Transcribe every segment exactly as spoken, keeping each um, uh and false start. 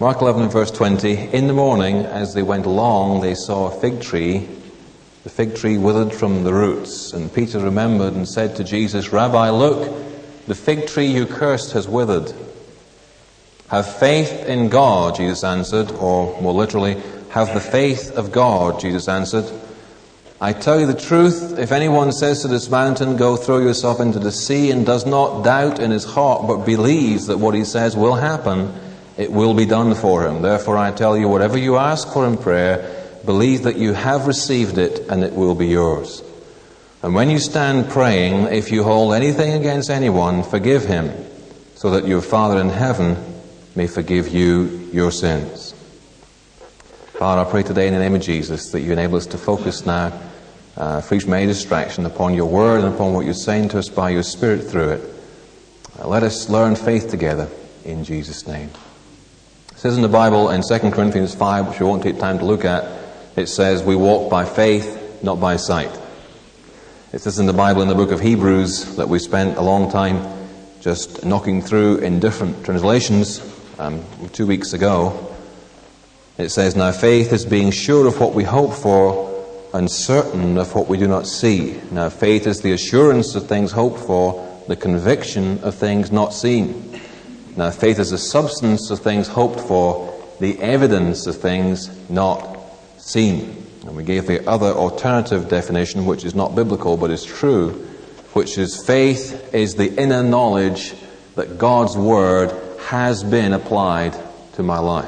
Mark eleven, verse twenty, in the morning, as they went along, they saw a fig tree, the fig tree withered from the roots. And Peter remembered and said to Jesus, Rabbi, look, the fig tree you cursed has withered. Have faith in God, Jesus answered, or more literally, have the faith of God, Jesus answered. I tell you the truth, if anyone says to this mountain, go throw yourself into the sea, and does not doubt in his heart, but believes that what he says will happen, it will be done for him. Therefore I tell you, whatever you ask for in prayer, believe that you have received it, and it will be yours. And when you stand praying, if you hold anything against anyone, forgive him, so that your Father in heaven may forgive you your sins. Father, I pray today in the name of Jesus that you enable us to focus now, uh, free from any distraction, upon your word and upon what you're saying to us by your Spirit through it. Uh, let us learn faith together in Jesus' name. It says in the Bible in Second Corinthians five, which we won't take time to look at, it says we walk by faith, not by sight. It says in the Bible in the book of Hebrews that we spent a long time just knocking through in different translations um, two weeks ago. It says, now faith is being sure of what we hope for and certain of what we do not see. Now faith is the assurance of things hoped for, the conviction of things not seen. Now faith is the substance of things hoped for, the evidence of things not seen. And we gave the other alternative definition, which is not biblical but is true, which is faith is the inner knowledge that God's Word has been applied to my life.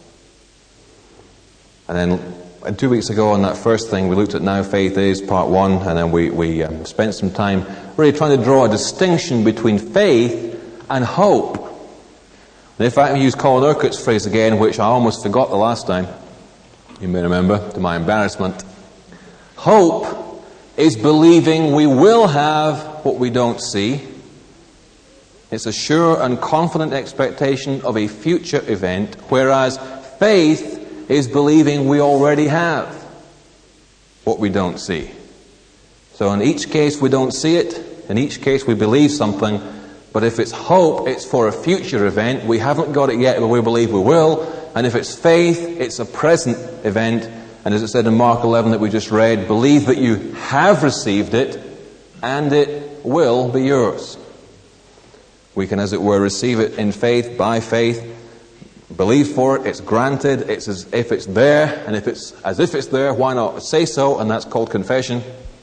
And then and two weeks ago on that first thing, we looked at Now Faith Is, part one, and then we, we um, spent some time really trying to draw a distinction between faith and hope. And if I can use Colin Urquhart's phrase again, which I almost forgot the last time, you may remember, to my embarrassment, hope is believing we will have what we don't see. It's a sure and confident expectation of a future event, whereas faith is believing we already have what we don't see. So in each case we don't see it, in each case we believe something, but if it's hope, it's for a future event. We haven't got it yet, but we believe we will. And if it's faith, it's a present event. And as it said in Mark eleven that we just read, believe that you have received it, and it will be yours. We can, as it were, receive it in faith, by faith, believe for it, it's granted, it's as if it's there, and if it's as if it's there, why not say so? And that's called confession.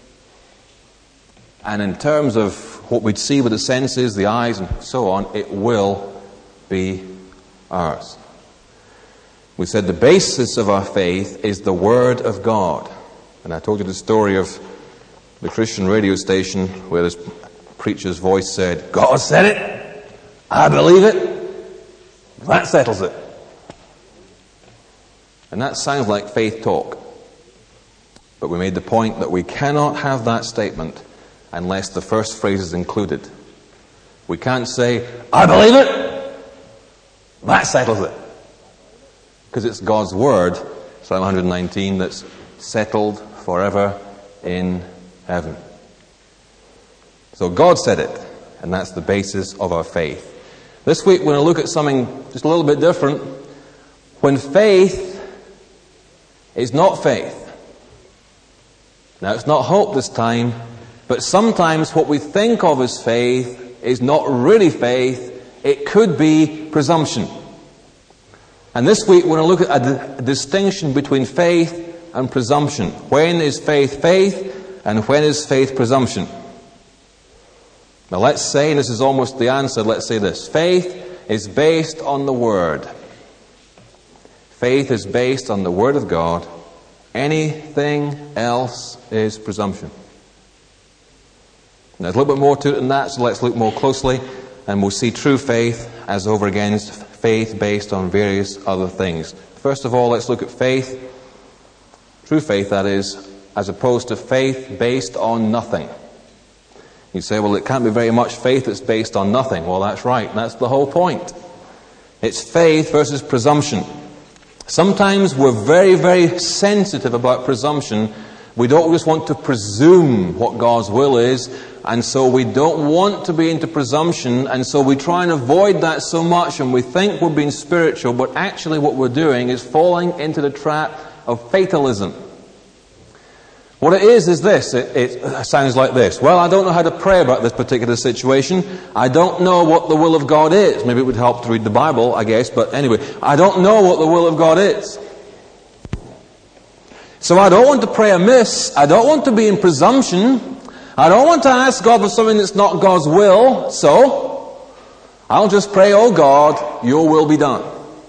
And in terms of what we'd see with the senses, the eyes, and so on, it will be ours. We said the basis of our faith is the Word of God. And I told you the story of the Christian radio station where this preacher's voice said, God said it, I believe it, that settles it. And that sounds like faith talk. But we made the point that we cannot have that statement unless the first phrase is included. We can't say, I believe it, that settles it. Because it's God's Word, Psalm one nineteen, that's settled forever in heaven. So God said it, and that's the basis of our faith. This week we're going to look at something just a little bit different. When faith is not faith. Now it's not hope this time, but sometimes what we think of as faith is not really faith. It could be presumption. And this week we're going to look at a, a distinction between faith and presumption. When is faith faith, and when is faith presumption? Now let's say, and this is almost the answer, let's say this. Faith is based on the Word. Faith is based on the Word of God. Anything else is presumption. Now there's a little bit more to it than that, so let's look more closely, and we'll see true faith as over against faith based on various other things. First of all, let's look at faith, true faith that is, as opposed to faith based on nothing. You say, well, it can't be very much faith that's based on nothing. Well, that's right. That's the whole point. It's faith versus presumption. Sometimes we're very, very sensitive about presumption, We don't just want to presume what God's will is, and so we don't want to be into presumption, and so we try and avoid that so much, and we think we're being spiritual, but actually what we're doing is falling into the trap of fatalism. What it is is this. It, it sounds like this. Well, I don't know how to pray about this particular situation. I don't know what the will of God is. Maybe it would help to read the Bible, I guess, but anyway, I don't know what the will of God is. So I don't want to pray amiss. I don't want to be in presumption. I don't want to ask God for something that's not God's will. So I'll just pray, oh God, your will be done.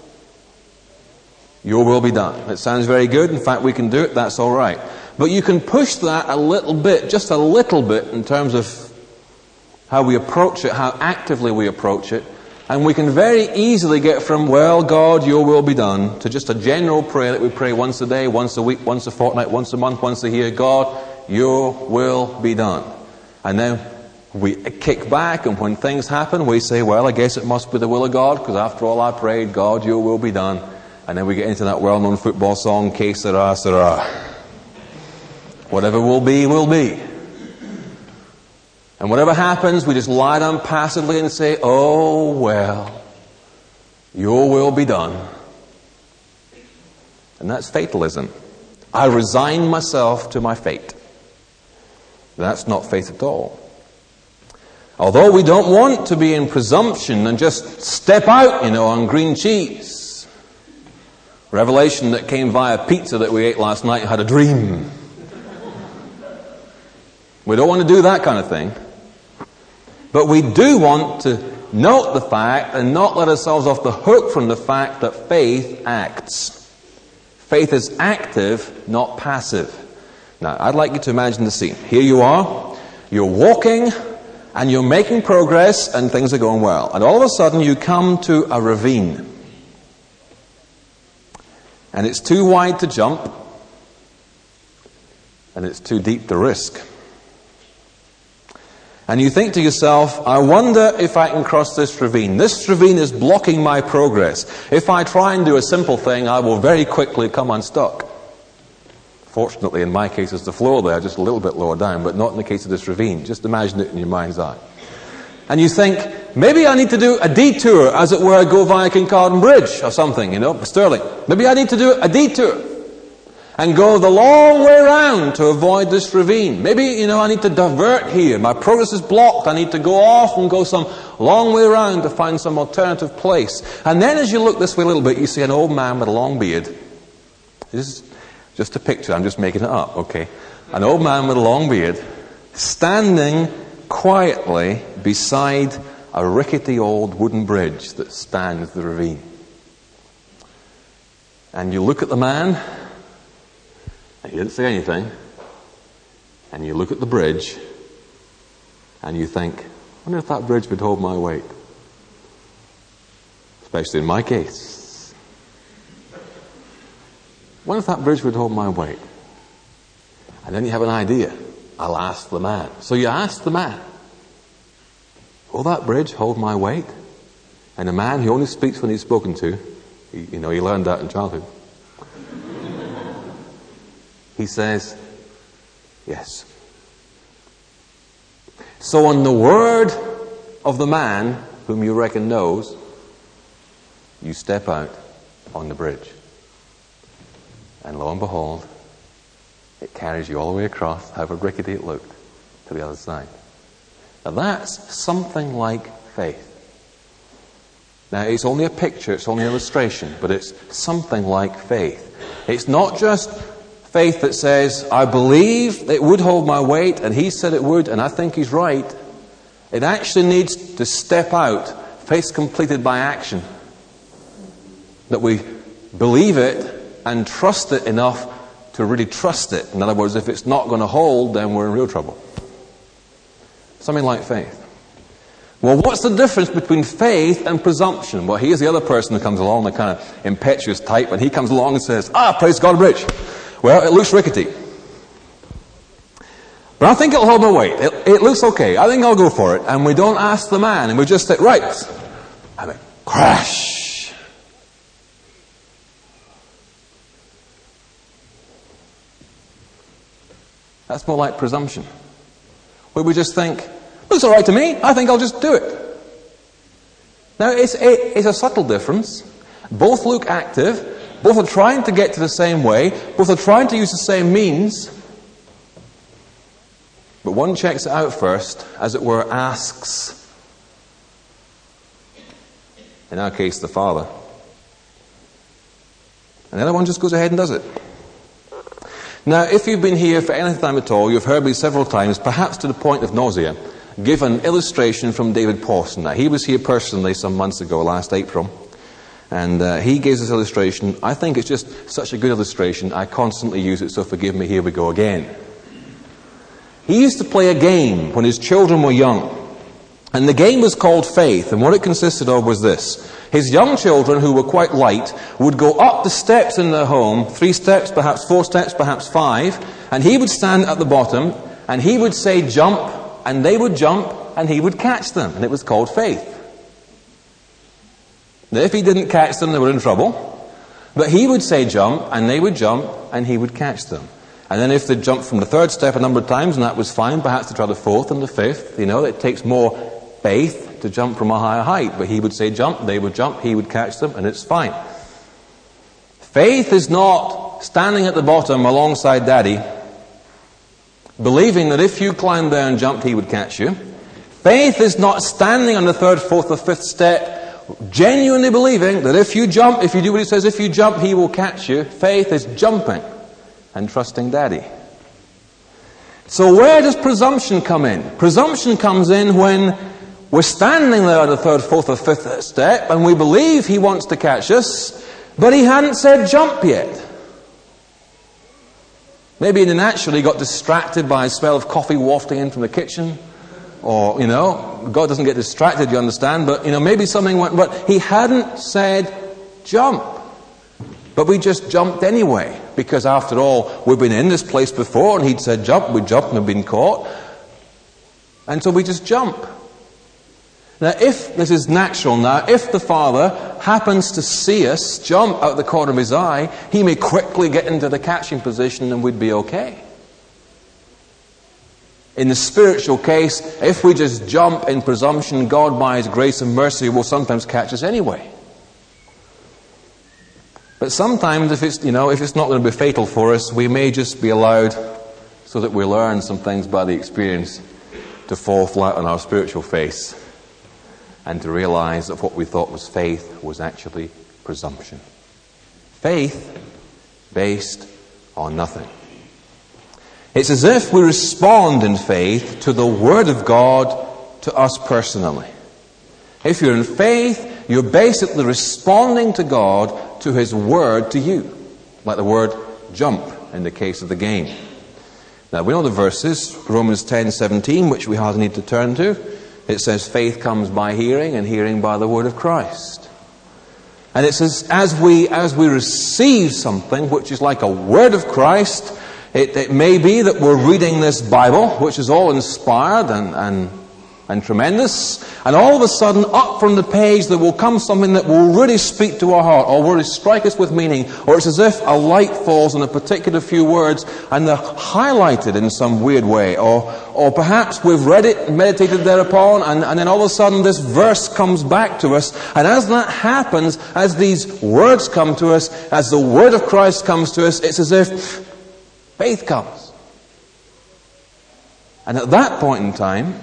Your will be done. It sounds very good. In fact, we can do it. That's all right. But you can push that a little bit, just a little bit, in terms of how we approach it, how actively we approach it. And we can very easily get from, well, God, your will be done, to just a general prayer that we pray once a day, once a week, once a fortnight, once a month, once a year. God, your will be done. And then we kick back, and when things happen, we say, well, I guess it must be the will of God, because after all I prayed, God, your will be done. And then we get into that well-known football song, Que sera, sera. Whatever will be, will be. And whatever happens, we just lie down passively and say, oh, well, your will be done. And that's fatalism. I resign myself to my fate. That's not faith at all. Although we don't want to be in presumption and just step out, you know, on green cheese. Revelation that came via pizza that we ate last night had a dream. We don't want to do that kind of thing. But we do want to note the fact and not let ourselves off the hook from the fact that faith acts. Faith is active, not passive. Now, I'd like you to imagine the scene. Here you are, you're walking, and you're making progress, and things are going well. And all of a sudden, you come to a ravine. And it's too wide to jump, and it's too deep to risk. And you think to yourself, I wonder if I can cross this ravine. This ravine is blocking my progress. If I try and do a simple thing, I will very quickly come unstuck. Fortunately, in my case, it's the floor there, just a little bit lower down, but not in the case of this ravine. Just imagine it in your mind's eye. And you think, maybe I need to do a detour, as it were, go via Kincardine Bridge or something, you know, Stirling. Maybe I need to do a detour and go the long way round to avoid this ravine. Maybe, you know, I need to divert here. My progress is blocked. I need to go off and go some long way round to find some alternative place. And then as you look this way a little bit, you see an old man with a long beard. This is just a picture. I'm just making it up, okay? An old man with a long beard standing quietly beside a rickety old wooden bridge that spans the ravine. And you look at the man, and he didn't say anything, and you look at the bridge, and you think, I wonder if that bridge would hold my weight. Especially in my case. I wonder if that bridge would hold my weight. And then you have an idea. I'll ask the man. So you ask the man, will that bridge hold my weight? And the man, he only speaks when he's spoken to. He, you know, he learned that in childhood. He says, yes. So on the word of the man whom you reckon knows, you step out on the bridge. And lo and behold, it carries you all the way across, however rickety it looked, to the other side. Now that's something like faith. Now it's only a picture, it's only an illustration, but it's something like faith. It's not just faith that says, I believe it would hold my weight, and he said it would, and I think he's right. It actually needs to step out. Faith's completed by action. That we believe it and trust it enough to really trust it. In other words, if it's not going to hold, then we're in real trouble. Something like faith. Well, what's the difference between faith and presumption? Well, here's the other person who comes along, the kind of impetuous type, and he comes along and says, ah, praise God, bridge. Well, it looks rickety. But I think it'll hold my weight. It, it looks okay. I think I'll go for it. And we don't ask the man, and we just say, right. And it crash. That's more like presumption. Where we just think, it's all right to me, I think I'll just do it. Now, it's a, it's a subtle difference. Both look active. Both are trying to get to the same way. Both are trying to use the same means. But one checks it out first, as it were, asks. In our case, the Father. And the other one just goes ahead and does it. Now, if you've been here for any time at all, you've heard me several times, perhaps to the point of nausea, give an illustration from David Pawson. Now, he was here personally some months ago, last April. And uh, he gave this illustration. I think it's just such a good illustration, I constantly use it, so forgive me, here we go again. He used to play a game when his children were young. And the game was called Faith, and what it consisted of was this. His young children, who were quite light, would go up the steps in their home, three steps, perhaps four steps, perhaps five, and he would stand at the bottom, and he would say jump, and they would jump, and he would catch them, and it was called Faith. Now, if he didn't catch them, they were in trouble, but he would say jump, and they would jump, and he would catch them. And then if they jumped from the third step a number of times, and that was fine, perhaps they tried the fourth and the fifth, you know, it takes more faith to jump from a higher height. But he would say jump, they would jump, he would catch them, and it's fine. Faith is not standing at the bottom alongside Daddy, believing that if you climbed there and jumped, he would catch you. Faith is not standing on the third, fourth, or fifth step, genuinely believing that if you jump, if you do what he says, if you jump, he will catch you. Faith is jumping and trusting Daddy. So where does presumption come in? Presumption comes in when we're standing there at the third, fourth, or fifth step, and we believe he wants to catch us, but he hadn't said jump yet. Maybe in the natural he got distracted by a smell of coffee wafting in from the kitchen, or, you know, God doesn't get distracted, you understand, but, you know, maybe something went, but he hadn't said jump. But we just jumped anyway, because after all, we've been in this place before, and he'd said jump, we jumped and we've been caught. And so we just jump. Now, if this is natural now, if the Father happens to see us jump out the corner of his eye, he may quickly get into the catching position and we'd be okay. In the spiritual case, if we just jump in presumption, God by his grace and mercy will sometimes catch us anyway. But sometimes if it's, you know, if it's not going to be fatal for us, we may just be allowed, so that we learn some things by the experience, to fall flat on our spiritual face and to realize that what we thought was faith was actually presumption. Faith based on nothing. It's as if we respond in faith to the Word of God to us personally. If you're in faith, you're basically responding to God, to his Word to you. Like the word jump in the case of the game. Now we know the verses, Romans ten seventeen, which we hardly need to turn to. It says faith comes by hearing, and hearing by the word of Christ. And it says as we as we receive something which is like a word of Christ, it, it may be that we're reading this Bible, which is all inspired and, and and tremendous, and all of a sudden up from the page there will come something that will really speak to our heart, or really strike us with meaning, or it's as if a light falls on a particular few words and they're highlighted in some weird way, or or perhaps we've read it, meditated thereupon, and, and then all of a sudden this verse comes back to us, and as that happens, as these words come to us, as the word of Christ comes to us, it's as if faith comes. And at that point in time,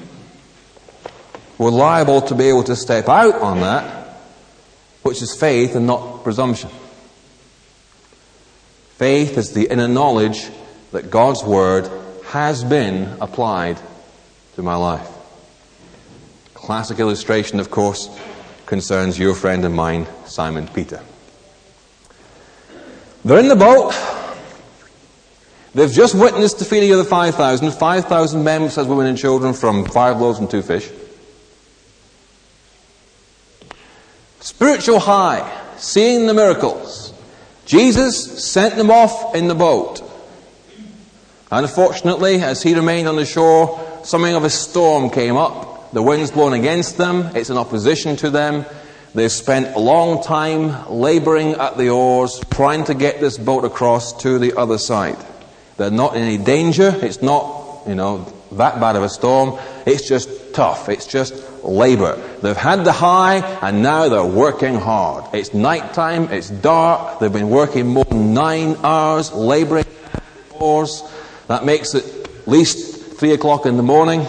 we're liable to be able to step out on that, which is faith and not presumption. Faith is the inner knowledge that God's Word has been applied to my life. Classic illustration, of course, concerns your friend and mine, Simon Peter. They're in the boat. They've just witnessed the feeding of the five thousand. five thousand men, says women and children, from five loaves and two fish. Spiritual high, seeing the miracles. Jesus sent them off in the boat. Unfortunately, as he remained on the shore, something of a storm came up. The wind's blowing against them. It's in opposition to them. They've spent a long time laboring at the oars, trying to get this boat across to the other side. They're not in any danger. It's not, you know, that bad of a storm. It's just tough. It's just labor. They've had the high, and now they're working hard. It's nighttime. It's dark. They've been working more than nine hours, laboring hours. That makes it at least three o'clock in the morning.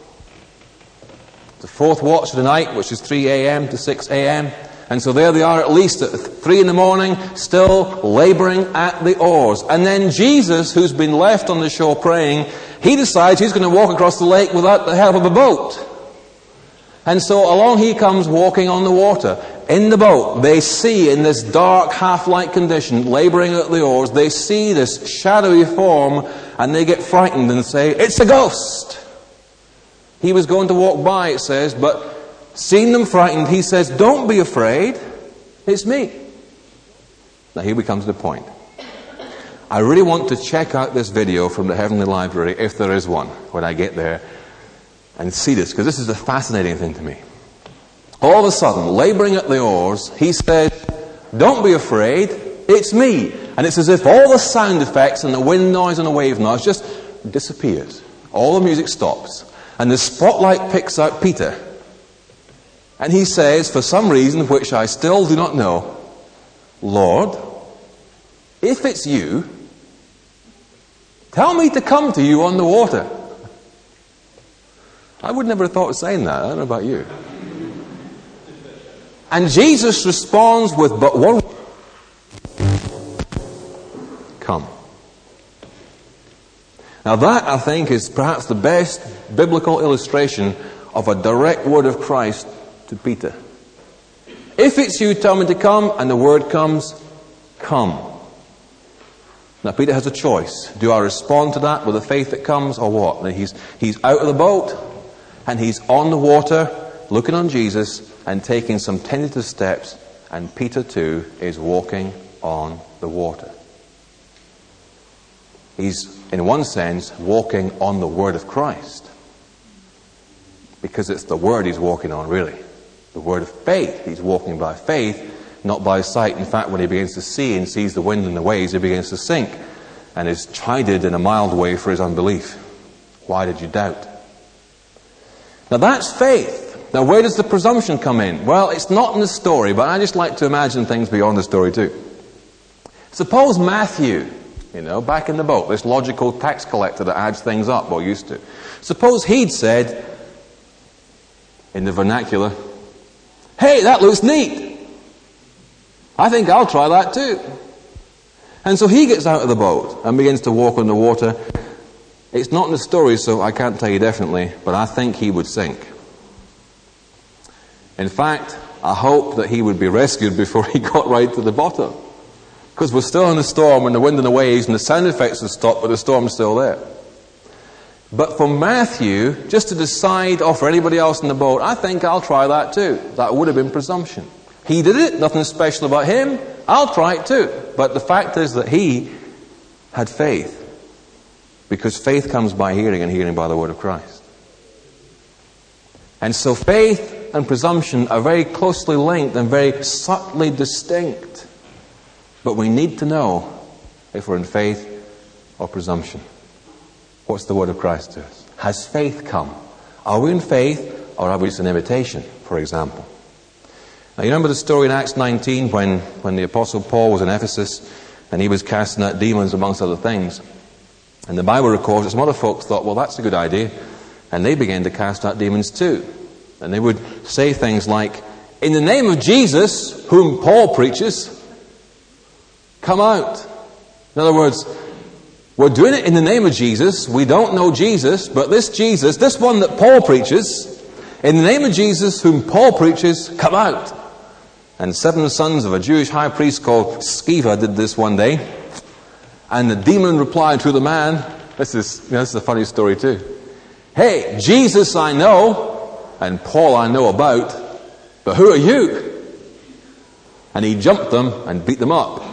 The fourth watch of the night, which is three a.m. to six a.m. And so there they are at least at three in the morning, still laboring at the oars. And then Jesus, who's been left on the shore praying, he decides he's going to walk across the lake without the help of a boat. And so along he comes walking on the water. In the boat, they see in this dark, half-light condition, laboring at the oars, they see this shadowy form, and they get frightened and say, "It's a ghost." He was going to walk by, it says, but seeing them frightened, he says, "Don't be afraid, it's me." Now here we come to the point. I really want to check out this video from the Heavenly Library, if there is one, when I get there, and see this, because this is a fascinating thing to me. All of a sudden, laboring at the oars, he says, "Don't be afraid, it's me." And it's as if all the sound effects and the wind noise and the wave noise just disappears. All the music stops. And the spotlight picks out Peter. And he says, for some reason which I still do not know, "Lord, if it's you, tell me to come to you on the water." I would never have thought of saying that. I don't know about you. And Jesus responds with but one word. Come. Now that, I think, is perhaps the best biblical illustration of a direct word of Christ to Peter. If it's you, tell me to come, and the word comes, come. Now Peter has a choice. Do I respond to that with the faith that comes, or what? Now he's, he's out of the boat, and he's on the water, looking on Jesus, and taking some tentative steps, and Peter too is walking on the water. He's, in one sense, walking on the word of Christ. Because it's the word he's walking on, really. The word of faith. He's walking by faith, not by sight. In fact, when he begins to see and sees the wind and the waves, he begins to sink and is chided in a mild way for his unbelief. Why did you doubt? Now that's faith. Now where does the presumption come in? Well, it's not in the story, but I just like to imagine things beyond the story too. Suppose Matthew, you know, back in the boat, this logical tax collector that adds things up, or used to. Suppose he'd said, in the vernacular, "Hey, that looks neat. I think I'll try that too." And so he gets out of the boat and begins to walk on the water. It's not in the story, so I can't tell you definitely, but I think he would sink. In fact, I hope that he would be rescued before he got right to the bottom. Because we're still in a storm, and the wind and the waves and the sound effects have stopped, but the storm's still there. But for Matthew, just to decide, or for anybody else in the boat, I think I'll try that too. That would have been presumption. He did it, nothing special about him, I'll try it too. But the fact is that he had faith. Because faith comes by hearing, and hearing by the word of Christ. And so faith and presumption are very closely linked and very subtly distinct. But we need to know if we're in faith or presumption. What's the word of Christ to us? Has faith come? Are we in faith, or are we just an imitation, for example? Now you remember the story in Acts nineteen when, when the Apostle Paul was in Ephesus and he was casting out demons amongst other things. And the Bible records that some other folks thought, well, that's a good idea. And they began to cast out demons too. And they would say things like, "In the name of Jesus, whom Paul preaches, come out." In other words, we're doing it in the name of Jesus. We don't know Jesus, but this Jesus, this one that Paul preaches, in the name of Jesus, whom Paul preaches, come out. And seven sons of a Jewish high priest called Sceva did this one day. And the demon replied to the man, this is, you know, this is a funny story too. "Hey, Jesus I know, and Paul I know about, but who are you?" And he jumped them and beat them up.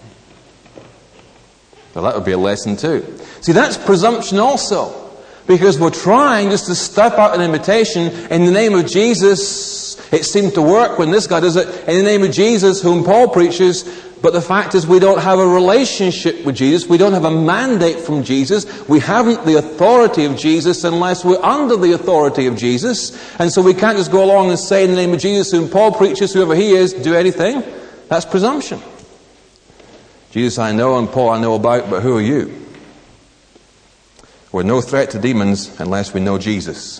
Well, that would be a lesson too. See, that's presumption also. Because we're trying just to step out an invitation in the name of Jesus. It seemed to work when this guy does it. In the name of Jesus, whom Paul preaches, But the fact is we don't have a relationship with Jesus. We don't have a mandate from Jesus. We haven't the authority of Jesus unless we're under the authority of Jesus. And so we can't just go along and say in the name of Jesus, whom Paul preaches, whoever he is, do anything. That's presumption. Jesus I know and Paul I know about, but who are you? We're no threat to demons unless we know Jesus.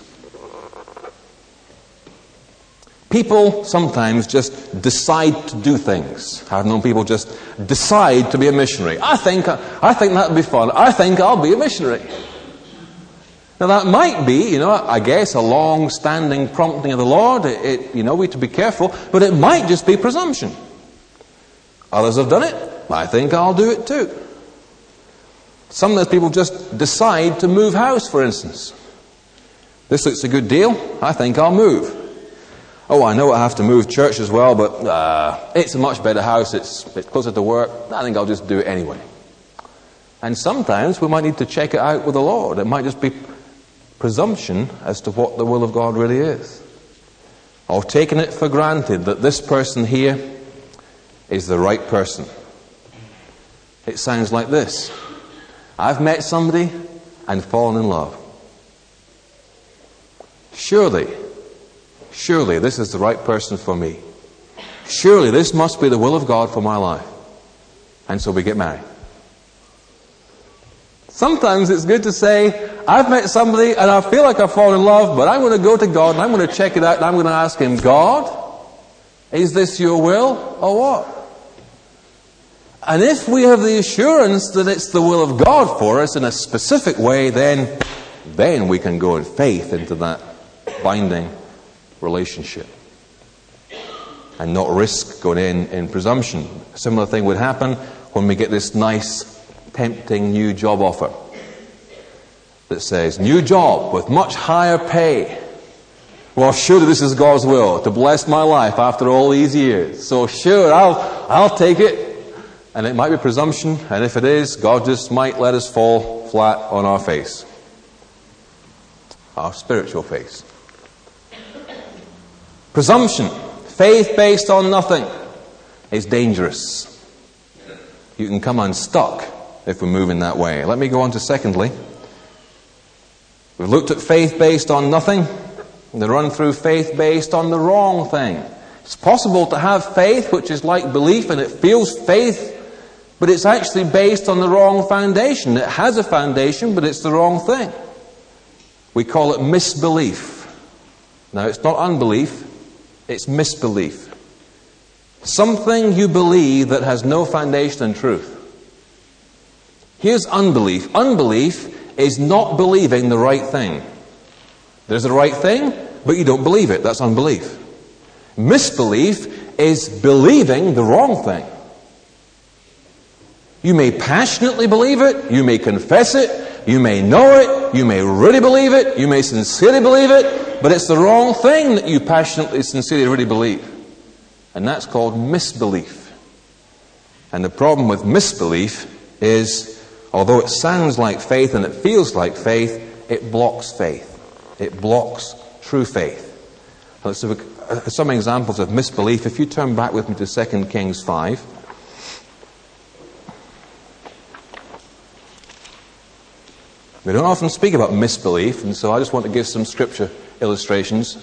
People sometimes just decide to do things. I've known people just decide to be a missionary. I think I think that would be fun. I think I'll be a missionary. Now that might be, you know, I guess a long-standing prompting of the Lord. It, it, you know, we have to be careful. But it might just be presumption. Others have done it. I think I'll do it too. Some of those people just decide to move house, for instance. This looks a good deal. I think I'll move. Oh, I know I have to move church as well, but uh, it's a much better house. It's, it's closer to work. I think I'll just do it anyway. And sometimes we might need to check it out with the Lord. It might just be presumption as to what the will of God really is. Or taking it for granted that this person here is the right person. It sounds like this. I've met somebody and fallen in love. Surely, surely this is the right person for me. Surely this must be the will of God for my life. And so we get married. Sometimes it's good to say, I've met somebody and I feel like I've fallen in love, but I'm going to go to God and I'm going to check it out and I'm going to ask Him, God, is this your will or what? And if we have the assurance that it's the will of God for us in a specific way, then, then we can go in faith into that binding relationship and not risk going in in presumption. A similar thing would happen when we get this nice, tempting new job offer that says, new job with much higher pay. Well, surely this is God's will to bless my life after all these years. So sure, I'll, I'll take it. And it might be presumption, and if it is, God just might let us fall flat on our face. Our spiritual face. Presumption, faith based on nothing, is dangerous. You can come unstuck if we move in that way. Let me go on to secondly. We've looked at faith based on nothing, and then run through faith based on the wrong thing. It's possible to have faith which is like belief, and it feels faith, but it's actually based on the wrong foundation. It has a foundation, but it's the wrong thing. We call it misbelief. Now, it's not unbelief, it's misbelief. Something you believe that has no foundation in truth. Here's unbelief. Unbelief is not believing the right thing. There's the right thing, but you don't believe it. That's unbelief. Misbelief is believing the wrong thing. You may passionately believe it, you may confess it, you may know it, you may really believe it, you may sincerely believe it, but it's the wrong thing that you passionately, sincerely, really believe. And that's called misbelief. And the problem with misbelief is, although it sounds like faith and it feels like faith, it blocks faith. It blocks true faith. Let's look at some examples of misbelief. If you turn back with me to Second Kings five. We don't often speak about misbelief, and so I just want to give some scripture illustrations.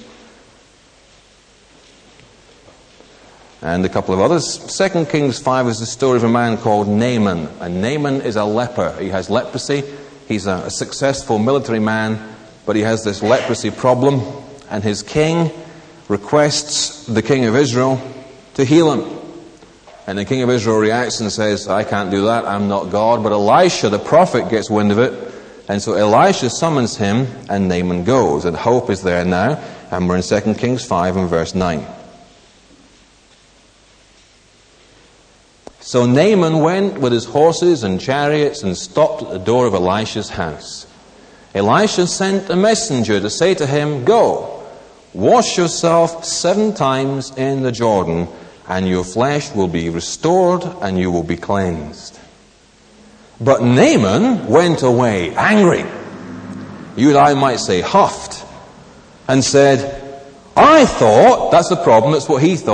And a couple of others. Second Kings five is the story of a man called Naaman. And Naaman is a leper. He has leprosy. He's a, a successful military man, but he has this leprosy problem. And his king requests the king of Israel to heal him. And the king of Israel reacts and says, I can't do that, I'm not God. But Elisha, the prophet, gets wind of it. And so Elisha summons him, and Naaman goes. And hope is there now. And we're in Second Kings five and verse nine. So Naaman went with his horses and chariots and stopped at the door of Elisha's house. Elisha sent a messenger to say to him, Go, wash yourself seven times in the Jordan, and your flesh will be restored, and you will be cleansed. But Naaman went away angry. You and I might say huffed. And said, I thought, that's the problem, that's what he thought,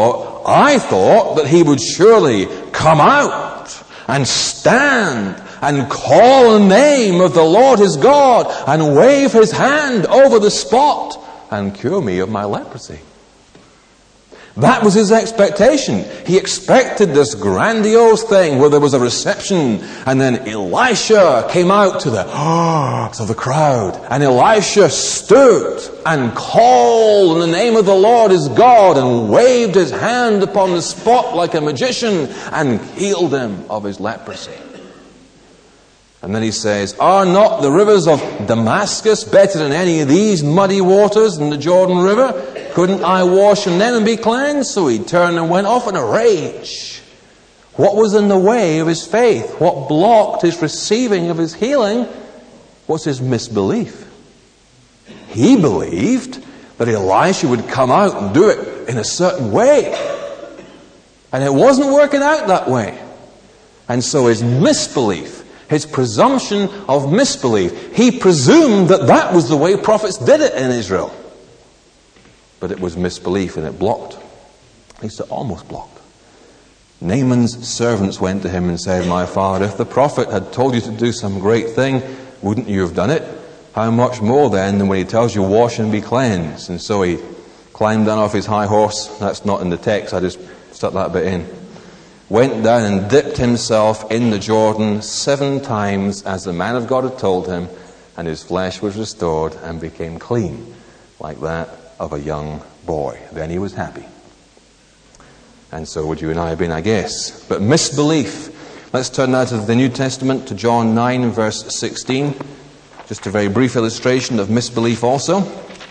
I thought that he would surely come out and stand and call the name of the Lord his God and wave his hand over the spot and cure me of my leprosy. That was his expectation. He expected this grandiose thing where there was a reception, and then Elisha came out to the to the crowd, and Elisha stood and called in the name of the Lord his God and waved his hand upon the spot like a magician and healed him of his leprosy. And then he says, are not the rivers of Damascus better than any of these muddy waters in the Jordan River? Couldn't I wash in them and be cleansed? So he turned and went off in a rage. What was in the way of his faith? What blocked his receiving of his healing was his misbelief. He believed that Elisha would come out and do it in a certain way. And it wasn't working out that way. And so his misbelief, his presumption of misbelief, he presumed that that was the way prophets did it in Israel. But it was misbelief, and it blocked. At least it almost blocked. Naaman's servants went to him and said, my father, if the prophet had told you to do some great thing, wouldn't you have done it? How much more then than when he tells you wash and be cleansed? And so he climbed down off his high horse. That's not in the text, I just stuck that bit in. Went down and dipped himself in the Jordan seven times as the man of God had told him, and his flesh was restored and became clean like that of a young boy. Then he was happy. And so would you and I have been, I guess. But misbelief. Let's turn now to the New Testament, to John nine, verse sixteen. Just a very brief illustration of misbelief also.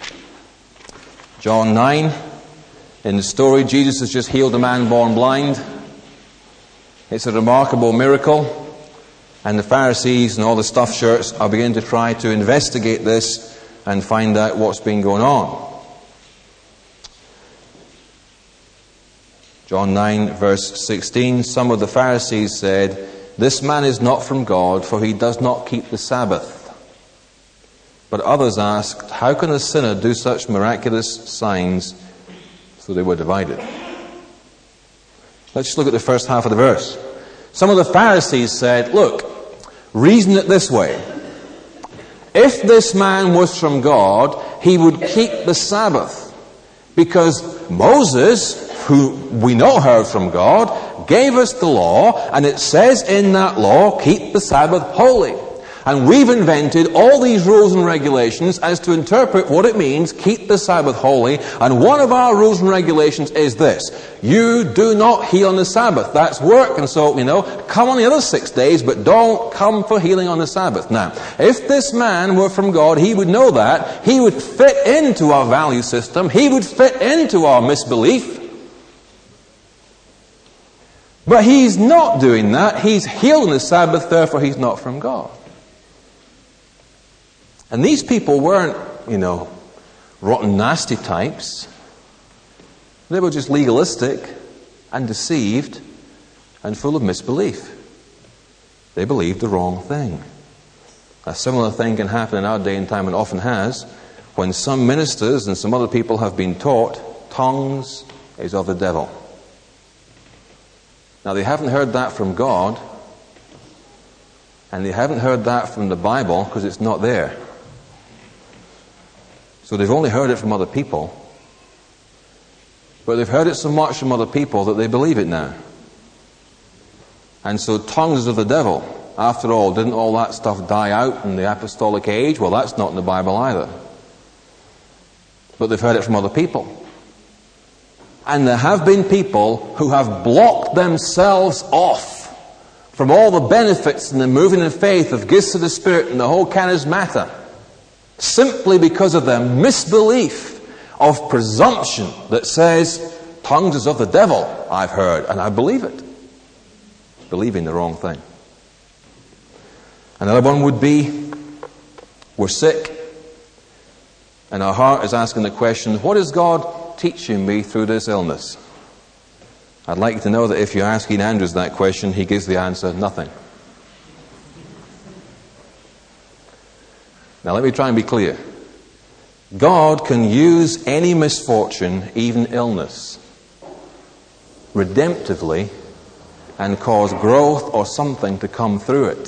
John nine. In the story, Jesus has just healed a man born blind. It's a remarkable miracle. And the Pharisees and all the stuffed shirts are beginning to try to investigate this and find out what's been going on. John nine, verse sixteen, some of the Pharisees said, this man is not from God, for he does not keep the Sabbath. But others asked, how can a sinner do such miraculous signs? So they were divided. Let's just look at the first half of the verse. Some of the Pharisees said, look, reason it this way. If this man was from God, he would keep the Sabbath. Because Moses, who we know heard from God, gave us the law, and it says in that law, keep the Sabbath holy. And we've invented all these rules and regulations as to interpret what it means, keep the Sabbath holy. And one of our rules and regulations is this: you do not heal on the Sabbath. That's work, and so, you know, come on the other six days, but don't come for healing on the Sabbath. Now, if this man were from God, he would know that. He would fit into our value system. He would fit into our misbelief. But he's not doing that. He's healed on the Sabbath, therefore he's not from God. And these people weren't, you know, rotten, nasty types. They were just legalistic and deceived and full of misbelief. They believed the wrong thing. A similar thing can happen in our day and time, and often has, when some ministers and some other people have been taught tongues is of the devil. Now, they haven't heard that from God, and they haven't heard that from the Bible because it's not there. So they've only heard it from other people, but they've heard it so much from other people that they believe it now. And so tongues of the devil. After all, didn't all that stuff die out in the apostolic age? Well, that's not in the Bible either. But they've heard it from other people. And there have been people who have blocked themselves off from all the benefits and the moving in faith of gifts of the Spirit and the whole charismata, simply because of their misbelief of presumption that says, tongues is of the devil, I've heard, and I believe it. Believing the wrong thing. Another one would be, we're sick, and our heart is asking the question, what is God teaching me through this illness? I'd like you to know that if you ask Ian Andrews that question, he gives the answer, nothing. Now let me try and be clear. God can use any misfortune, even illness, redemptively and cause growth or something to come through it.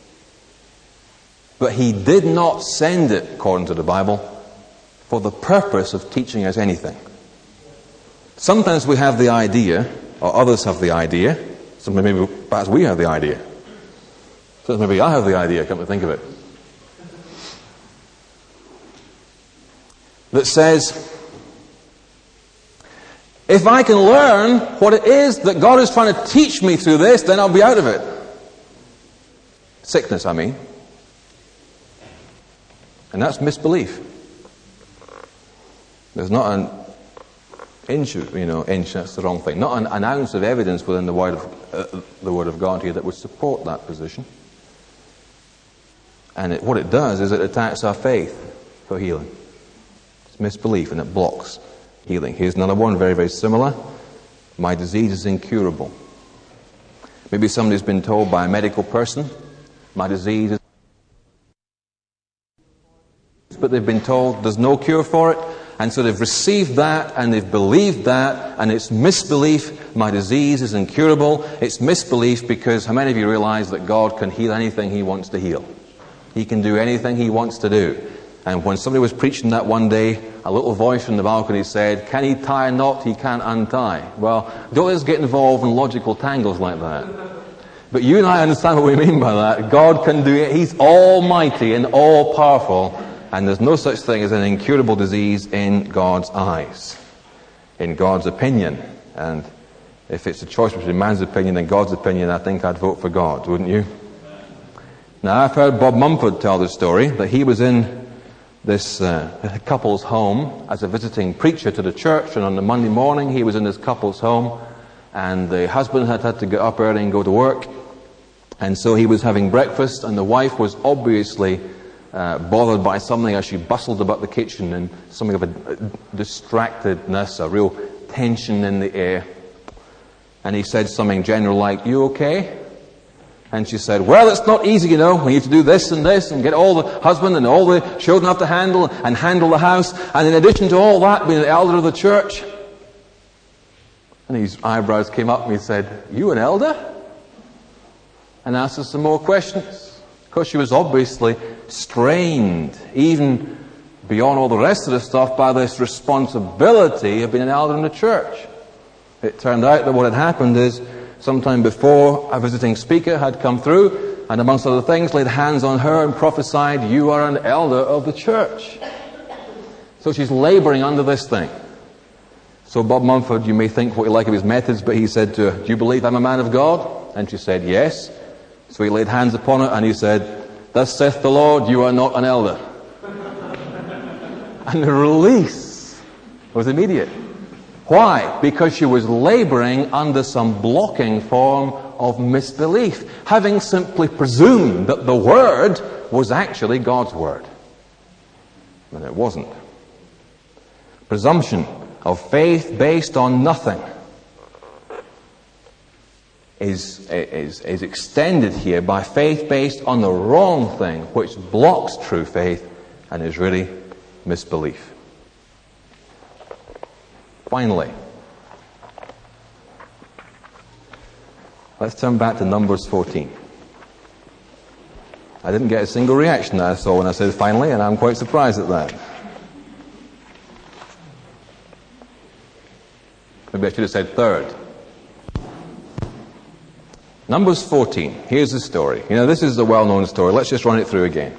But he did not send it, according to the Bible, for the purpose of teaching us anything. Sometimes we have the idea, or others have the idea, sometimes maybe perhaps we have the idea. Sometimes maybe I have the idea, come to think of it, that says, if I can learn what it is that God is trying to teach me through this, then I'll be out of it. Sickness, I mean. And that's misbelief. There's not an inch, you know, inch, that's the wrong thing. Not an, an ounce of evidence within the word of, uh, the Word of God here that would support that position. And it, what it does is it attacks our faith for healing. It's misbelief and it blocks healing. Here's another one, very, very similar. My disease is incurable. Maybe somebody's been told by a medical person, my disease is... But they've been told there's no cure for it, and so they've received that and they've believed that, and it's misbelief. My disease is incurable. It's misbelief because how many of you realize that God can heal anything He wants to heal? He can do anything He wants to do. And when somebody was preaching that one day, a little voice from the balcony said, can He tie a knot He can't untie? Well, don't let's get involved in logical tangles like that. But you and I understand what we mean by that. God can do it. He's almighty and all-powerful. And there's no such thing as an incurable disease in God's eyes, in God's opinion. And if it's a choice between man's opinion and God's opinion, I think I'd vote for God, wouldn't you? Now, I've heard Bob Mumford tell the story that he was in this uh, couple's home as a visiting preacher to the church, and on the Monday morning he was in this couple's home, and the husband had had to get up early and go to work, and so he was having breakfast, and the wife was obviously Uh, bothered by something as she bustled about the kitchen, and something of a, a distractedness, a real tension in the air. And he said something general like, you okay? And she said, well, it's not easy, you know. We need to do this and this and get all the husband and all the children up to handle and handle the house. And in addition to all that, being the elder of the church. And his eyebrows came up and he said, you an elder? And asked her some more questions. Because she was obviously strained, even beyond all the rest of the stuff, by this responsibility of being an elder in the church. It turned out that what had happened is, sometime before, a visiting speaker had come through, and amongst other things, laid hands on her and prophesied, you are an elder of the church. So she's laboring under this thing. So Bob Mumford, you may think what you like of his methods, but he said to her, do you believe I'm a man of God? And she said, yes. So he laid hands upon her and he said, thus saith the Lord, you are not an elder. And the release was immediate. Why? Because she was laboring under some blocking form of misbelief, having simply presumed that the Word was actually God's Word. And it wasn't. Presumption of faith based on nothing Is, is, is extended here by faith based on the wrong thing, which blocks true faith and is really misbelief. Finally, let's turn back to Numbers fourteen. I didn't get a single reaction that I saw when I said finally, and I'm quite surprised at that. Maybe I should have said third. Numbers fourteen. Here's the story. You know, this is a well-known story. Let's just run it through again.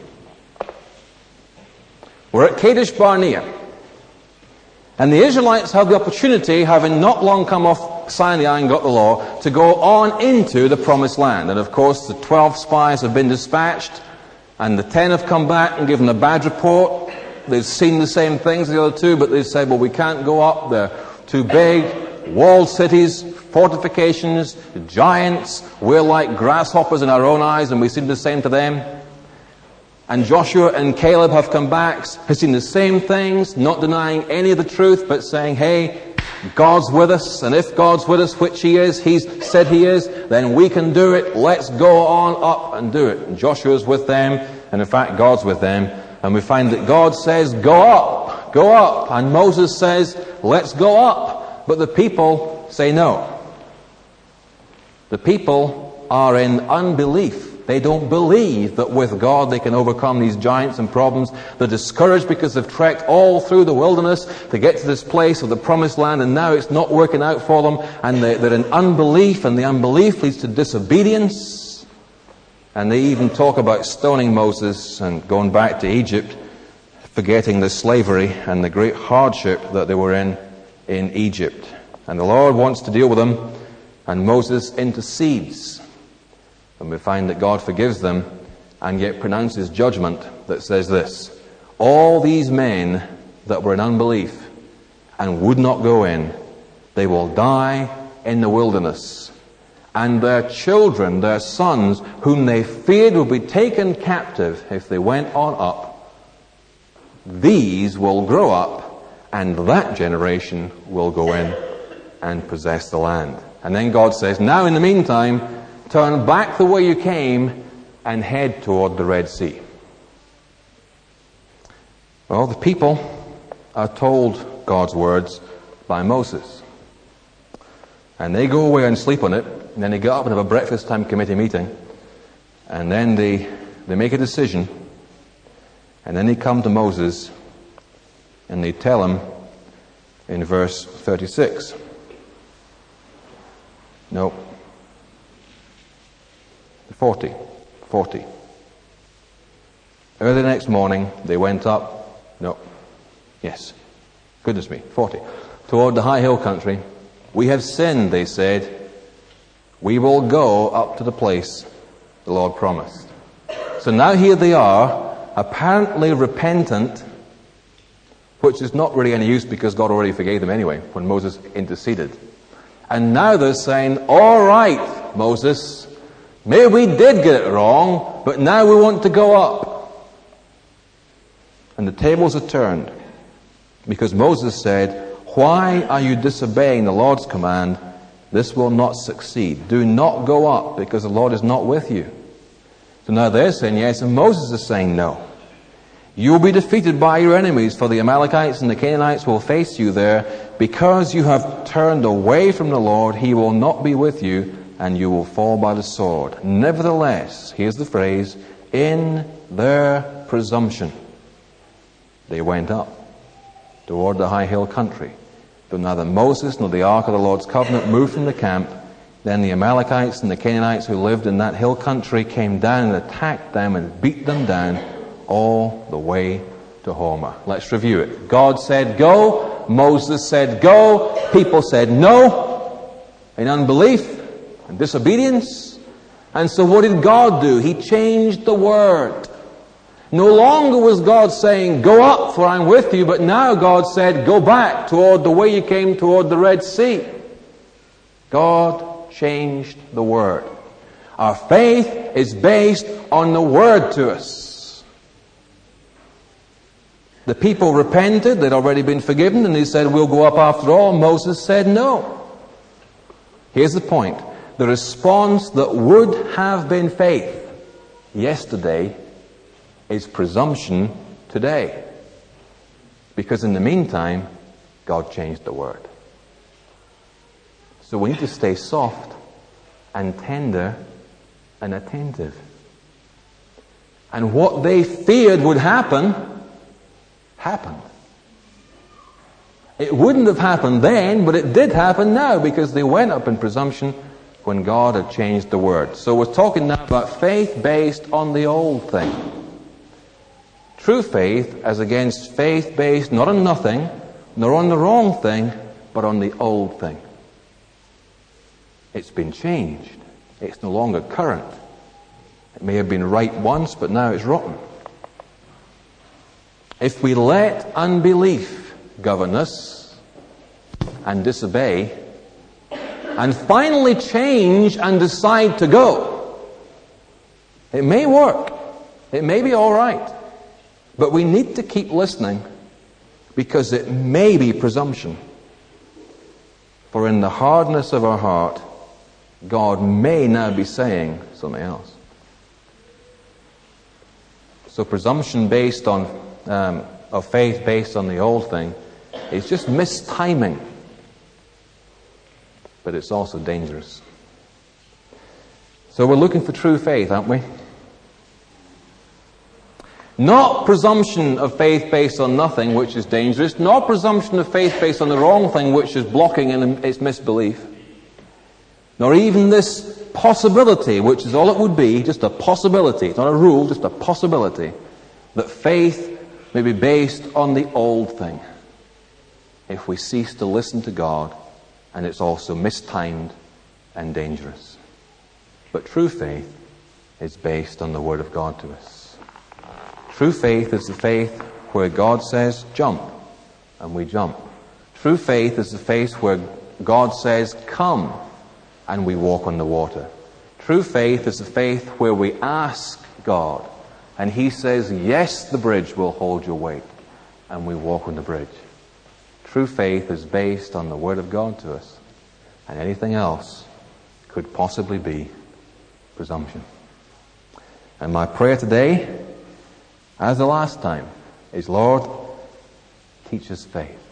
We're at Kadesh Barnea. And the Israelites have the opportunity, having not long come off Sinai and got the law, to go on into the promised land. And of course, the twelve spies have been dispatched, and the ten have come back and given a bad report. They've seen the same things as the other two, but they've said, well, we can't go up. They're too big. Walled cities, fortifications, giants. We're like grasshoppers in our own eyes, and we seem the same to them. And Joshua and Caleb have come back, have seen the same things, not denying any of the truth, but saying, hey, God's with us, and if God's with us, which He is, He's said He is, then we can do it. Let's go on up and do it. And Joshua's with them, and in fact, God's with them. And we find that God says, go up, go up. And Moses says, let's go up. But the people say no. The people are in unbelief. They don't believe that with God they can overcome these giants and problems. They're discouraged because they've trekked all through the wilderness to get to this place of the promised land, and now it's not working out for them, and they're in unbelief, and the unbelief leads to disobedience. And they even talk about stoning Moses and going back to Egypt, forgetting the slavery and the great hardship that they were in in Egypt. And the Lord wants to deal with them, and Moses intercedes. And we find that God forgives them and yet pronounces judgment that says this: all these men that were in unbelief and would not go in, they will die in the wilderness. And their children, their sons, whom they feared would be taken captive if they went on up, these will grow up, and that generation will go in and possess the land. And then God says, now in the meantime, turn back the way you came and head toward the Red Sea. Well, the people are told God's words by Moses. And they go away and sleep on it, and then they get up and have a breakfast time committee meeting, and then they, they make a decision, and then they come to Moses, and they tell him in verse thirty-six. No. forty. forty. Early the next morning, they went up. No. Yes. Goodness me. forty. Toward the high hill country. We have sinned, they said. We will go up to the place the Lord promised. So now here they are, apparently repentant, which is not really any use because God already forgave them anyway when Moses interceded. And now they're saying, all right, Moses, maybe we did get it wrong, but now we want to go up. And the tables are turned, because Moses said, why are you disobeying the Lord's command? This will not succeed. Do not go up, because the Lord is not with you. So now they're saying yes, and Moses is saying no. You will be defeated by your enemies, for the Amalekites and the Canaanites will face you there. Because you have turned away from the Lord, He will not be with you, and you will fall by the sword. Nevertheless, here's the phrase, in their presumption, they went up toward the high hill country. Though neither Moses nor the ark of the Lord's covenant moved from the camp, then the Amalekites and the Canaanites who lived in that hill country came down and attacked them and beat them down all the way to Hormah. Let's review it. God said go. Moses said go. People said no in unbelief and disobedience. And so what did God do? He changed the word. No longer was God saying, go up for I'm with you, but now God said, go back toward the way you came toward the Red Sea. God changed the word. Our faith is based on the word to us. The people repented, they'd already been forgiven, and they said, we'll go up after all. Moses said no. Here's the point. The response that would have been faith yesterday is presumption today. Because in the meantime, God changed the word. So we need to stay soft and tender and attentive. And what they feared would happen, happened. It wouldn't have happened then, but it did happen now because they went up in presumption when God had changed the word. So we're talking now about faith based on the old thing. True faith as against faith based not on nothing, nor on the wrong thing, but on the old thing. It's been changed. It's no longer current. It may have been right once, but now it's rotten. If we let unbelief govern us and disobey, and finally change and decide to go, it may work. It may be all right. But we need to keep listening because it may be presumption. For in the hardness of our heart, God may now be saying something else. So presumption based on, um, of faith based on the old thing is just mistiming. But it's also dangerous. So we're looking for true faith, aren't we? Not presumption of faith based on nothing, which is dangerous. Not presumption of faith based on the wrong thing, which is blocking in its misbelief. Nor even this possibility, which is all it would be, just a possibility. It's not a rule, just a possibility. That faith may be based on the old thing. If we cease to listen to God, and it's also mistimed and dangerous. But true faith is based on the Word of God to us. True faith is the faith where God says, jump, and we jump. True faith is the faith where God says, come, and we walk on the water. True faith is the faith where we ask God, and He says, yes, the bridge will hold your weight, and we walk on the bridge. True faith is based on the Word of God to us, and anything else could possibly be presumption. And my prayer today, as the last time, is, Lord, teach us faith.